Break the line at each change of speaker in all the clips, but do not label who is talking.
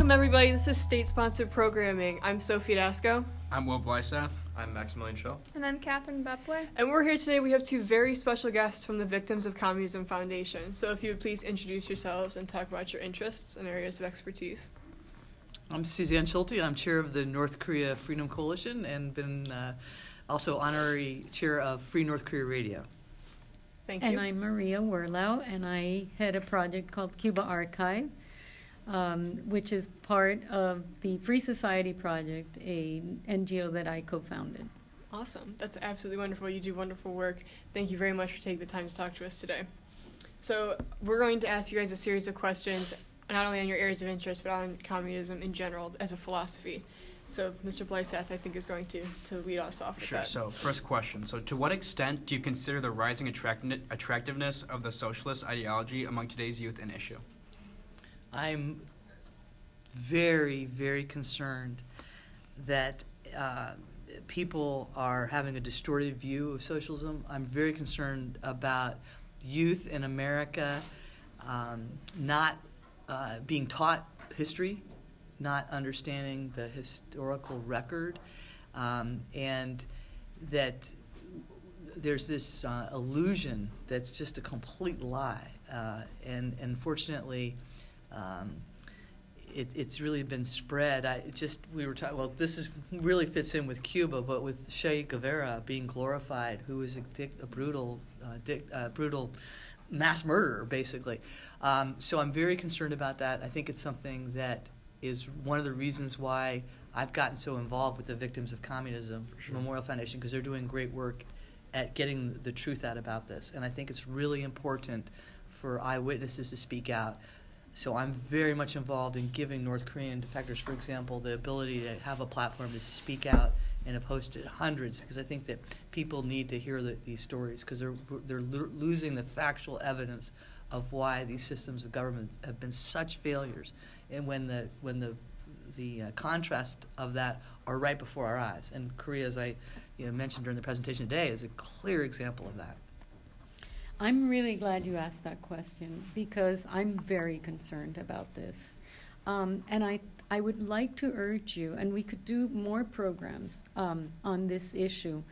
Welcome, everybody. This is state-sponsored programming. I'm Sophie Dasco.
I'm Will Blysath.
I'm Maximilian Shaw.
And I'm Catherine Bepway.
And we're here today. We have two very special guests from the Victims of Communism Foundation. So if you would please introduce yourselves and talk about your interests and areas of expertise.
I'm Suzanne Schulte. I'm chair of the North Korea Freedom Coalition and been also honorary chair of Free North Korea Radio.
Thank you.
And I'm Maria Werlau, and I head a project called Cuba Archive, which is part of the Free Society Project, a NGO that I co-founded.
Awesome. That's absolutely wonderful. You do wonderful work. Thank you very much for taking the time to talk to us today. So we're going to ask you guys a series of questions, not only on your areas of interest, but on communism in general as a philosophy. So Mr. Blysath, I think, is going to lead us off with
Sure.
that.
So first question. So to what extent do you consider the rising attractiveness of the socialist ideology among today's youth an issue?
I'm very, very concerned that people are having a distorted view of socialism. I'm very concerned about youth in America not being taught history, not understanding the historical record, and that there's this illusion that's just a complete lie. And unfortunately, it's really been spread. We were talking. Well, this really fits in with Cuba, but with Che Guevara being glorified, who was a brutal mass murderer, basically. So I'm very concerned about that. I think it's something that is one of the reasons why I've gotten so involved with the Victims of Communism Memorial Foundation, because they're doing great work at getting the truth out about this. And I think it's really important for eyewitnesses to speak out. So I'm very much involved in giving North Korean defectors, for example, the ability to have a platform to speak out, and have hosted hundreds, because I think that people need to hear these stories, because they're losing the factual evidence of why these systems of government have been such failures, and when the contrast of that are right before our eyes. And Korea, as I mentioned during the presentation today, is a clear example of that.
I'm really glad you asked that question, because I'm very concerned about this. And I would like to urge you, and we could do more programs on this issue,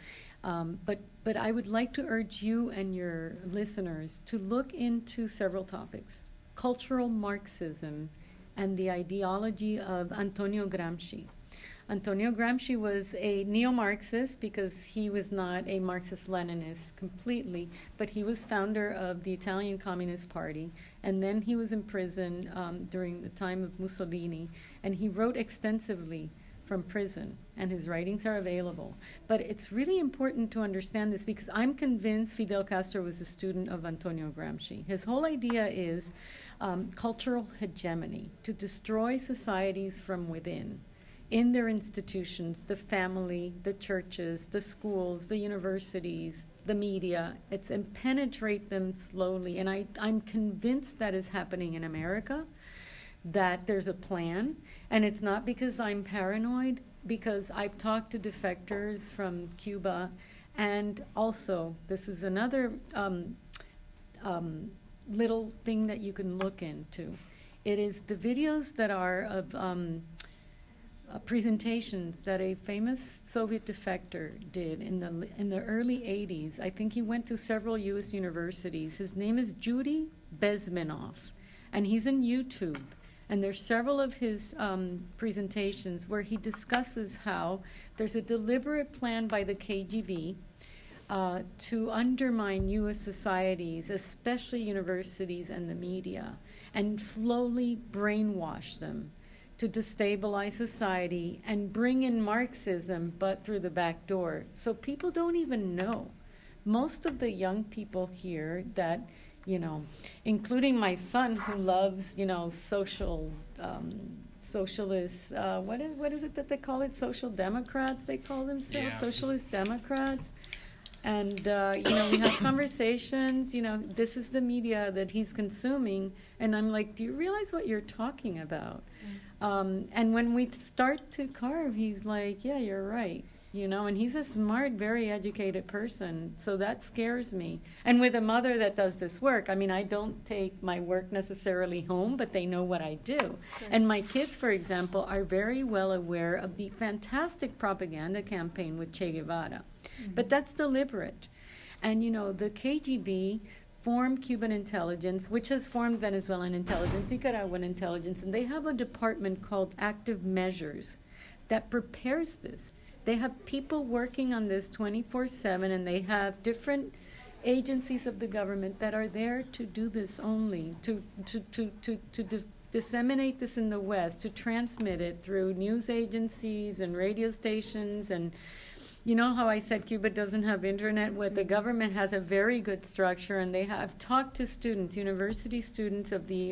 but I would like to urge you and your listeners to look into several topics: cultural Marxism and the ideology of Antonio Gramsci. Antonio Gramsci was a neo-Marxist because he was not a Marxist-Leninist completely, but he was founder of the Italian Communist Party, and then he was in prison during the time of Mussolini, and he wrote extensively from prison, and his writings are available. But it's really important to understand this, because I'm convinced Fidel Castro was a student of Antonio Gramsci. His whole idea is cultural hegemony, to destroy societies from within, in their institutions, the family, the churches, the schools, the universities, the media, and penetrate them slowly. And I'm convinced that is happening in America, that there's a plan. And it's not because I'm paranoid, because I've talked to defectors from Cuba. And also, this is another little thing that you can look into. It is the videos that are of presentations that a famous Soviet defector did in the early 80s. I think he went to several U.S. universities. His name is Yuri Bezmenov, and he's on YouTube. And there's several of his presentations where he discusses how there's a deliberate plan by the KGB to undermine U.S. societies, especially universities and the media, and slowly brainwash them to destabilize society and bring in Marxism, but through the back door. So people don't even know. Most of the young people here that, including my son, who loves, socialist, what is it that they call it? Social democrats, they call themselves,
yeah.
Socialist democrats. And, we have conversations, this is the media that he's consuming. And I'm like, do you realize what you're talking about? And when we start to carve, he's like, yeah, you're right. and he's a smart, very educated person, so that scares me. And with a mother that does this work, I mean, I don't take my work necessarily home, but they know what I do. Sure. And my kids, for example, are very well aware of the fantastic propaganda campaign with Che Guevara. Mm-hmm. But that's deliberate. And, the KGB formed Cuban intelligence, which has formed Venezuelan intelligence, Nicaraguan intelligence, and they have a department called Active Measures that prepares this. They have people working on this 24/7, and they have different agencies of the government that are there to do this only, to disseminate this in the West, to transmit it through news agencies and radio stations. And you know how I said Cuba doesn't have internet? Well, the government has a very good structure, and they have talked to students, university students of the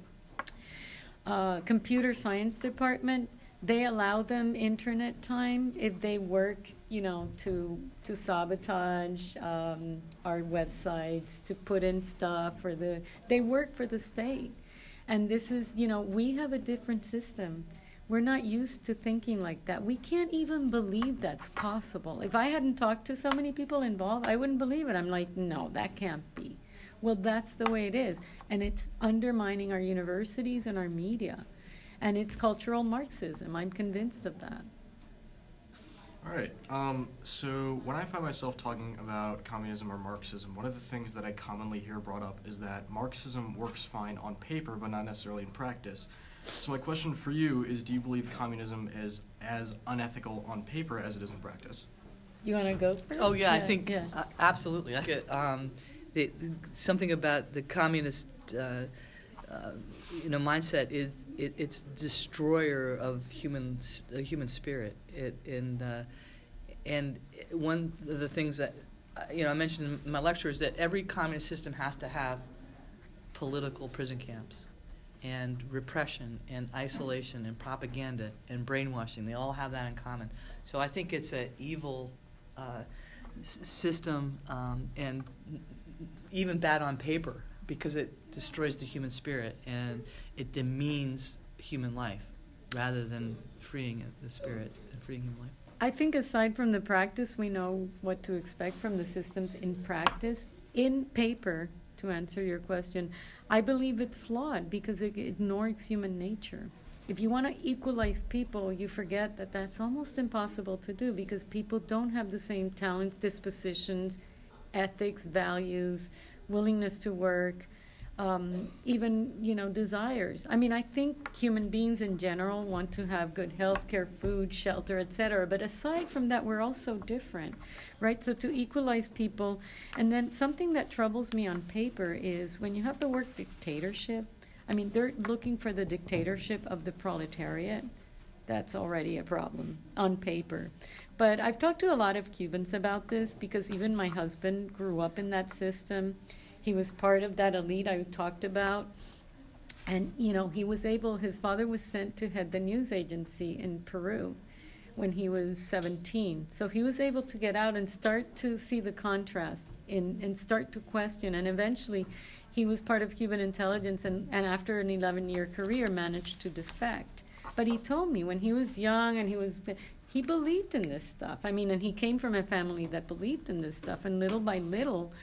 computer science department. They allow them internet time if they work, to sabotage our websites, to put in stuff they work for the state. And this is, we have a different system. We're not used to thinking like that. We can't even believe that's possible. If I hadn't talked to so many people involved, I wouldn't believe it. I'm like, no, that can't be. Well, that's the way it is. And it's undermining our universities and our media. And it's cultural Marxism. I'm convinced of that.
All right. So when I find myself talking about communism or Marxism, one of the things that I commonly hear brought up is that Marxism works fine on paper, but not necessarily in practice. So my question for you is, do you believe communism is as unethical on paper as it is in practice?
You want to go first?
Oh, yeah, I think absolutely. Something about the communist mindset is it's destroyer of human spirit. And one of the things that I mentioned in my lecture is that every communist system has to have political prison camps and repression and isolation and propaganda and brainwashing. They all have that in common. So I think it's an evil system and even bad on paper, because it destroys the human spirit and it demeans human life rather than freeing the spirit and freeing human life.
I think aside from the practice, we know what to expect from the systems in practice. In paper, to answer your question, I believe it's flawed because it ignores human nature. If you want to equalize people, you forget that that's almost impossible to do because people don't have the same talents, dispositions, ethics, values, willingness to work, even, desires. I mean, I think human beings in general want to have good health care, food, shelter, etc. But aside from that, we're all so different, right? So to equalize people, and then something that troubles me on paper is when you have the word dictatorship, I mean, they're looking for the dictatorship of the proletariat. That's already a problem on paper. But I've talked to a lot of Cubans about this because even my husband grew up in that system. He was part of that elite I talked about. And, he was his father was sent to head the news agency in Peru when he was 17. So he was able to get out and start to see the contrast and start to question. And eventually he was part of Cuban intelligence and after an 11-year career managed to defect. But he told me when he was young and he believed in this stuff. I mean, and he came from a family that believed in this stuff. And little by little,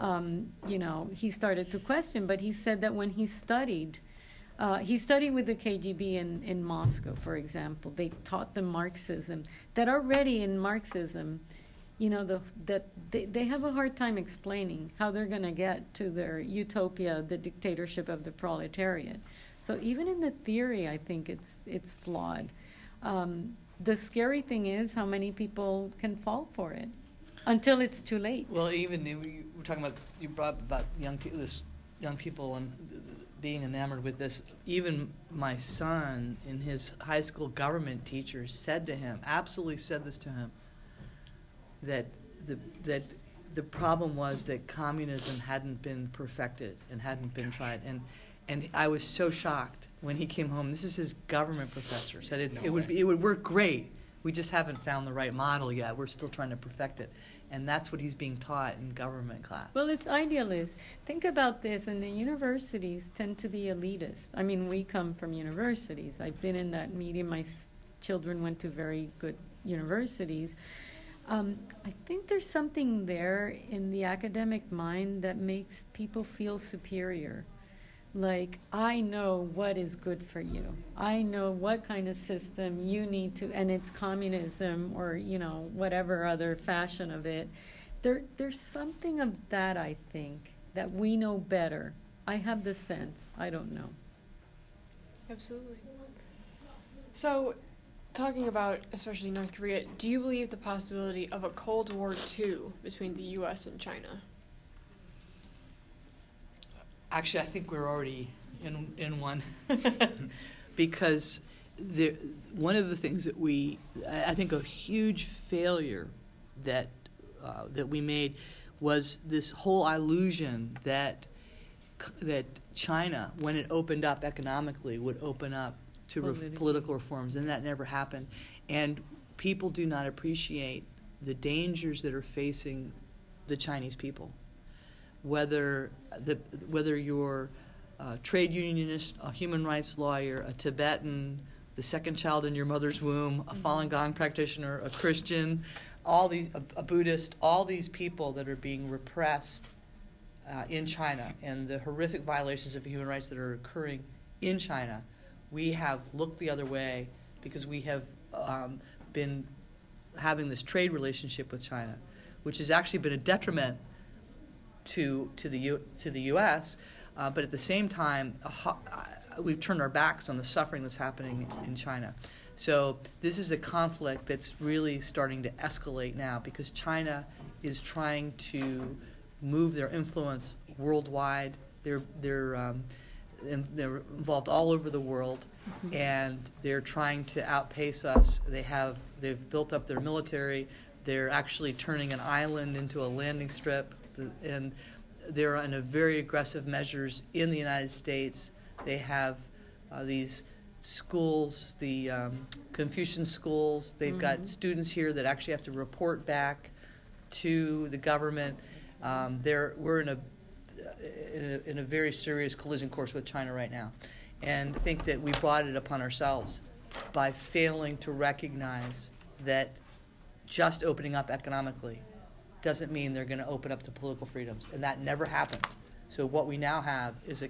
he started to question. But he said that when he studied with the KGB in Moscow, for example. They taught them Marxism. That already in Marxism, that they have a hard time explaining how they're going to get to their utopia, the dictatorship of the proletariat. So even in the theory, I think it's flawed. The scary thing is how many people can fall for it until it's too late.
Well, even we're talking about, you brought up about young people and being enamored with this. Even my son, in his high school government teacher, absolutely said this to him, that the problem was that communism hadn't been perfected and hadn't been tried. And I was so shocked when he came home. This is his government professor. Said it would work great. We just haven't found the right model yet. We're still trying to perfect it. And that's what he's being taught in government class.
Well, it's idealist. Think about this, and the universities tend to be elitist. I mean, we come from universities. I've been in that medium. My children went to very good universities. I think there's something there in the academic mind that makes people feel superior. Like, I know what is good for you. I know what kind of system you need to, and it's communism or, whatever other fashion of it. There's something of that, I think, that we know better. I have the sense. I don't know.
Absolutely. So, talking about especially North Korea, do you believe the possibility of a Cold War II between the U.S. and China?
Actually, I think we're already in one. Because one of the things that I think a huge failure that we made was this whole illusion that China, when it opened up economically, would open up to political reforms, and that never happened. And people do not appreciate the dangers that are facing the Chinese people. Whether you're a trade unionist, a human rights lawyer, a Tibetan, the second child in your mother's womb, a Falun Gong practitioner, a Christian, a Buddhist, all these people that are being repressed in China, and the horrific violations of human rights that are occurring in China, we have looked the other way because we have been having this trade relationship with China, which has actually been a detriment to the U.S., but at the same time, we've turned our backs on the suffering that's happening in China. So this is a conflict that's really starting to escalate now because China is trying to move their influence worldwide. They're involved all over the world, and they're trying to outpace us. They've built up their military. They're actually turning an island into a landing strip, and they're on a very aggressive measures in the United States. They have these schools, the Confucian schools. They've got students here that actually have to report back to the government. We're in a very serious collision course with China right now, and I think that we brought it upon ourselves by failing to recognize that just opening up economically doesn't mean they're going to open up to political freedoms, and that never happened. So what we now have is a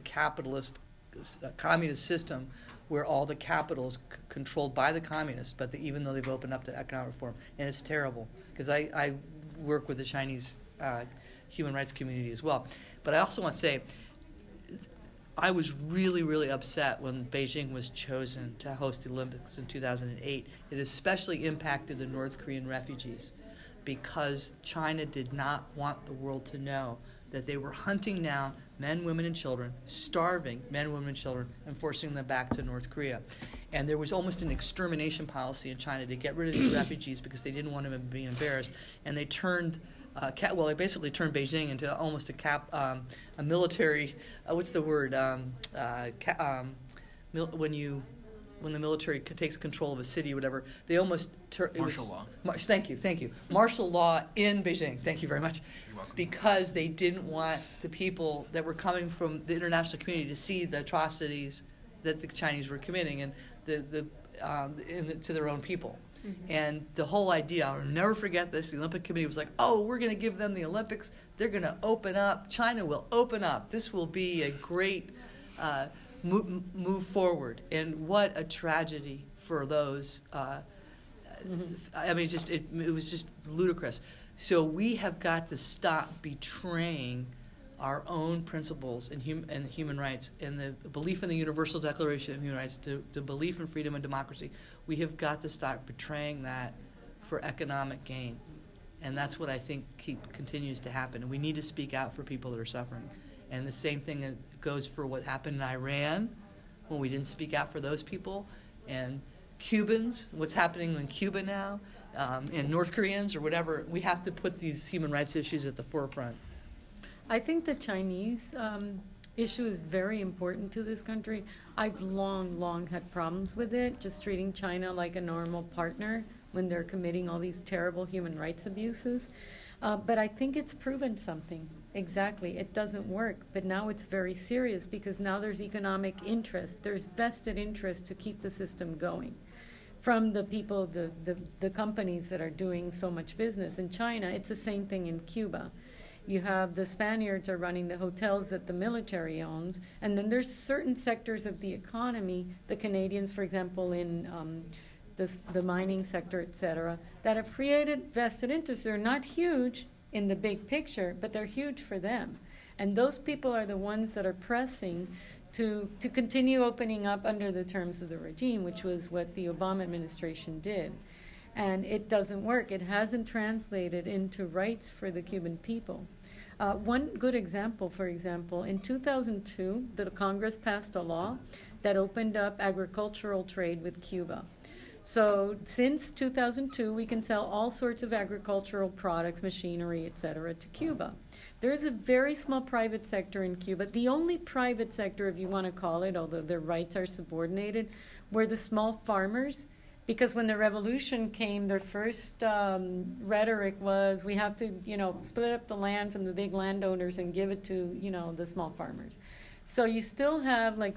communist system where all the capital is controlled by the communists, but even though they've opened up to economic reform, and it's terrible because I work with the Chinese human rights community as well. But I also want to say, I was really, really upset when Beijing was chosen to host the Olympics in 2008. It especially impacted the North Korean refugees because China did not want the world to know that they were hunting down men, women, and children, starving men, women, and children, and forcing them back to North Korea. And there was almost an extermination policy in China to get rid of these refugees because they didn't want them to be embarrassed. And they turned they basically turned Beijing into almost a military. What's the word? When the military takes control of a city or whatever, they almost
martial law.
Thank you. Martial law in Beijing. Thank you very much.
You're welcome.
Because they didn't want the people that were coming from the international community to see the atrocities that the Chinese were committing and to their own people. Mm-hmm. And the whole idea, I'll never forget this, the Olympic Committee was like, we're going to give them the Olympics. They're going to open up. China will open up. This will be a great move forward. And what a tragedy for those. I mean, it was just ludicrous. So we have got to stop betraying our own principles and human rights and the belief in the Universal Declaration of Human Rights, the belief in freedom and democracy. We have got to stop betraying that for economic gain. And that's what I think continues to happen. And we need to speak out for people that are suffering. And the same thing goes for what happened in Iran when we didn't speak out for those people. And Cubans, what's happening in Cuba now, and North Koreans or whatever. We have to put these human rights issues at the forefront.
I think the Chinese issue is very important to this country. I've long had problems with it, just treating China like a normal partner when they're committing all these terrible human rights abuses. But I think it's proven something. Exactly. It doesn't work. But now it's very serious because now there's economic interest. There's vested interest to keep the system going. from the people, the companies that are doing so much business in China. It's the same thing in Cuba. You have the Spaniards are running the hotels that the military owns, and then there's certain sectors of the economy, the Canadians, for example, in the mining sector, et cetera, that have created vested interests. They're not huge in the big picture, but they're huge for them. And those people are the ones that are pressing to continue opening up under the terms of the regime, which was what the Obama administration did. And it doesn't work. It hasn't translated into rights for the Cuban people. One good example, for example, in 2002, the Congress passed a law that opened up agricultural trade with Cuba. So since 2002, we can sell all sorts of agricultural products, machinery, et cetera, to Cuba. There is a very small private sector in Cuba. The only private sector, if you want to call it, although their rights are subordinated, were the small farmers. Because when the revolution came, their first rhetoric was, we have to, split up the land from the big landowners and give it to, the small farmers. So you still have like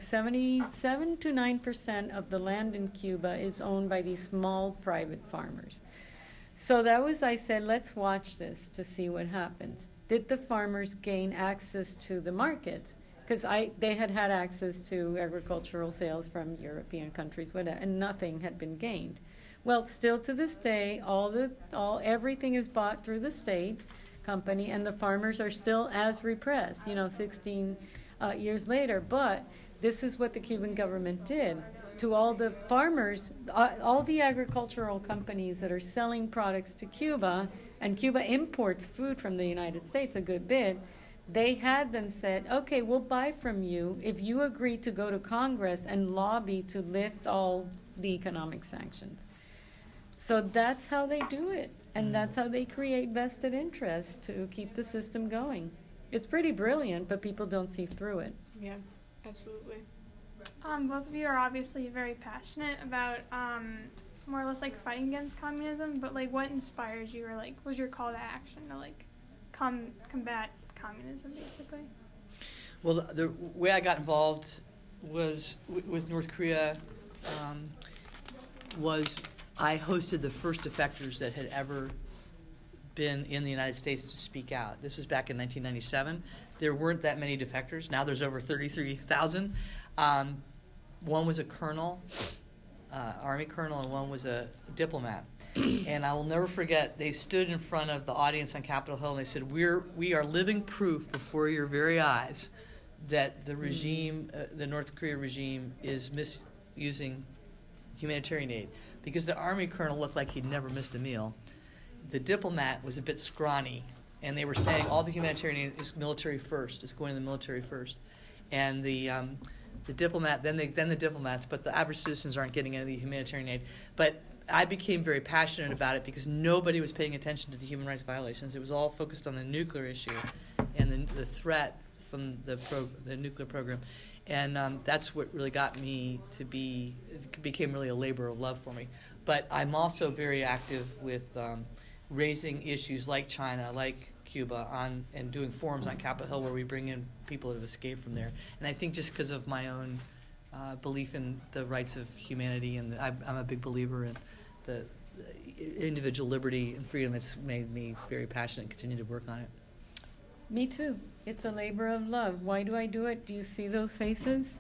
77 to 9% of the land in Cuba is owned by these small private farmers. So I said, let's watch this to see what happens. Did the farmers gain access to the markets? Because they had access to agricultural sales from European countries, whatever, and nothing had been gained. Well, still to this day, everything is bought through the state company, and the farmers are still as repressed, 16 years later. But this is what the Cuban government did to all the farmers, all the agricultural companies that are selling products to Cuba, and Cuba imports food from the United States a good bit. They had them said, okay, we'll buy from you if you agree to go to Congress and lobby to lift all the economic sanctions. So that's how they do it, and that's how they create vested interest to keep the system going. It's pretty brilliant, but people don't see through it.
Yeah, absolutely.
Both of you are obviously very passionate about more or less like fighting against communism, but like what inspires you, or like was your call to action to like combat communism, basically?
Well, the way I got involved was with North Korea. Was I hosted the first defectors that had ever been in the United States to speak out. This was back in 1997. There weren't that many defectors. Now there's over 33,000. One was a colonel, Army colonel, and one was a diplomat. And I will never forget, they stood in front of the audience on Capitol Hill and they said, we are living proof before your very eyes that the regime, the North Korea regime, is misusing humanitarian aid. Because the Army colonel looked like he'd never missed a meal. The diplomat was a bit scrawny, and they were saying all the humanitarian aid is military first. It's going to the military first. And the diplomat, then the diplomats, but the average citizens aren't getting any of the humanitarian aid. But I became very passionate about it because nobody was paying attention to the human rights violations. It was all focused on the nuclear issue and the threat from the nuclear program. And that's what really got me to it became really a labor of love for me. But I'm also very active with raising issues like China, like Cuba, and doing forums on Capitol Hill where we bring in people that have escaped from there. And I think just because of my own belief in the rights of humanity, and I'm a big believer in the individual liberty and freedom, it's made me very passionate and continue to work on it.
Me too. It's a labor of love. Why do I do it? Do you see those faces?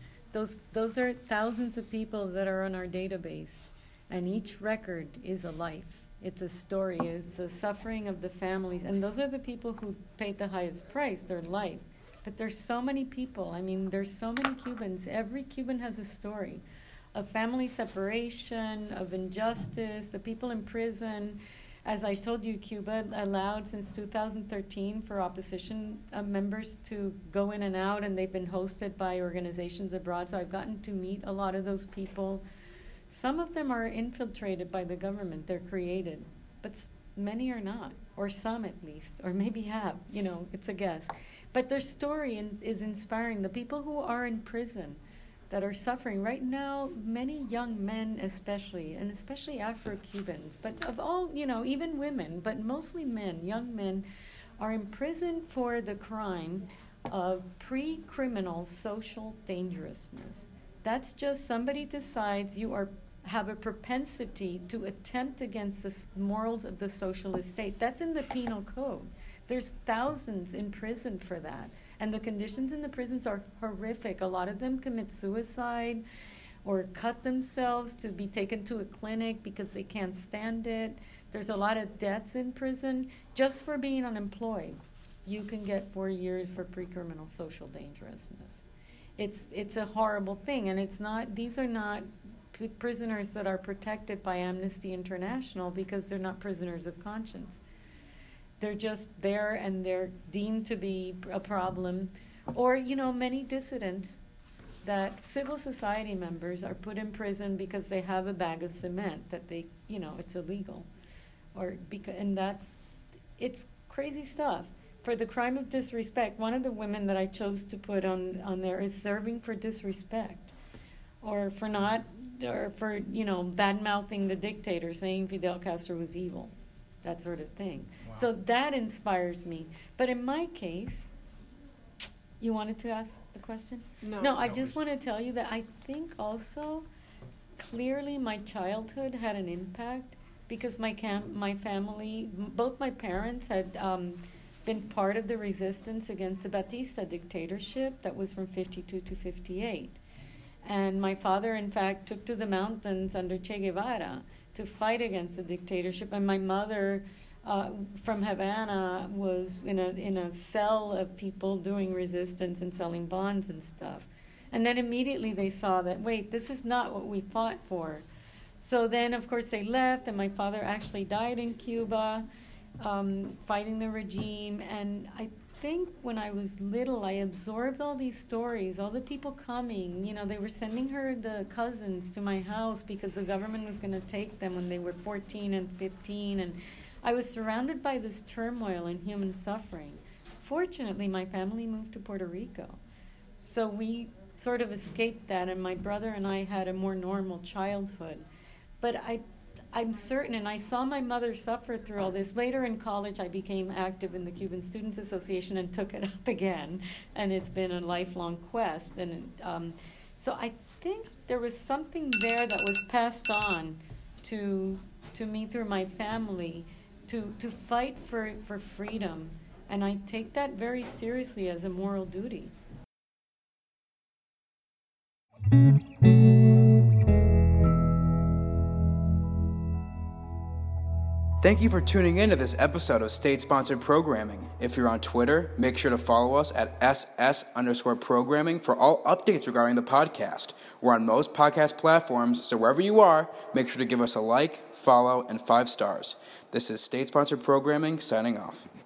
Those are thousands of people that are on our database, and each record is a life. It's a story. It's a suffering of the families, and those are the people who paid the highest price, their life. But there's so many people. I mean, there's so many Cubans. Every Cuban has a story of family separation, of injustice, the people in prison. As I told you, Cuba allowed since 2013 for opposition members to go in and out, and they've been hosted by organizations abroad. So I've gotten to meet a lot of those people. Some of them are infiltrated by the government. They're created. But many are not, or some at least, or maybe have. It's a guess. But their story is inspiring. The people who are in prison that are suffering right now, many young men especially, and especially Afro-Cubans, but of all, even women, but mostly men, young men, are in prison for the crime of pre-criminal social dangerousness. That's just somebody decides you are have a propensity to attempt against the morals of the socialist state. That's in the penal code. There's thousands in prison for that. And the conditions in the prisons are horrific. A lot of them commit suicide or cut themselves to be taken to a clinic because they can't stand it. There's a lot of deaths in prison just for being unemployed. You can get 4 years for pre-criminal social dangerousness. It's a horrible thing, and these are not prisoners that are protected by Amnesty International because they're not prisoners of conscience. They're just there and they're deemed to be a problem. Or, many dissidents that civil society members are put in prison because they have a bag of cement that they, it's illegal. It's crazy stuff. For the crime of disrespect, one of the women that I chose to put on there is serving for disrespect, or for bad-mouthing the dictator, saying Fidel Castro was evil, that sort of thing. Wow. So that inspires me. But in my case, you wanted to ask the question? No, I just want to tell you that I think also clearly my childhood had an impact because my family, both my parents had been part of the resistance against the Batista dictatorship that was from 52 to 58. And my father, in fact, took to the mountains under Che Guevara to fight against the dictatorship. And my mother, from Havana, was in a cell of people doing resistance and selling bonds and stuff. And then immediately they saw that, wait, this is not what we fought for. So then, of course, they left, and my father actually died in Cuba, fighting the regime. And I think when I was little, I absorbed all these stories, all the people coming. They were sending her the cousins to my house because the government was going to take them when they were 14 and 15. And I was surrounded by this turmoil and human suffering. Fortunately, my family moved to Puerto Rico. So we sort of escaped that, and my brother and I had a more normal childhood. But I'm certain, and I saw my mother suffer through all this. Later in college, I became active in the Cuban Students Association and took it up again, and it's been a lifelong quest. And so I think there was something there that was passed on to me through my family to fight for freedom, and I take that very seriously as a moral duty.
Thank you for tuning in to this episode of state-sponsored programming. If you're on Twitter, make sure to follow us at SS_programming for all updates regarding the podcast. We're on most podcast platforms, so wherever you are, make sure to give us a like, follow, and 5 stars. This is state-sponsored programming, signing off.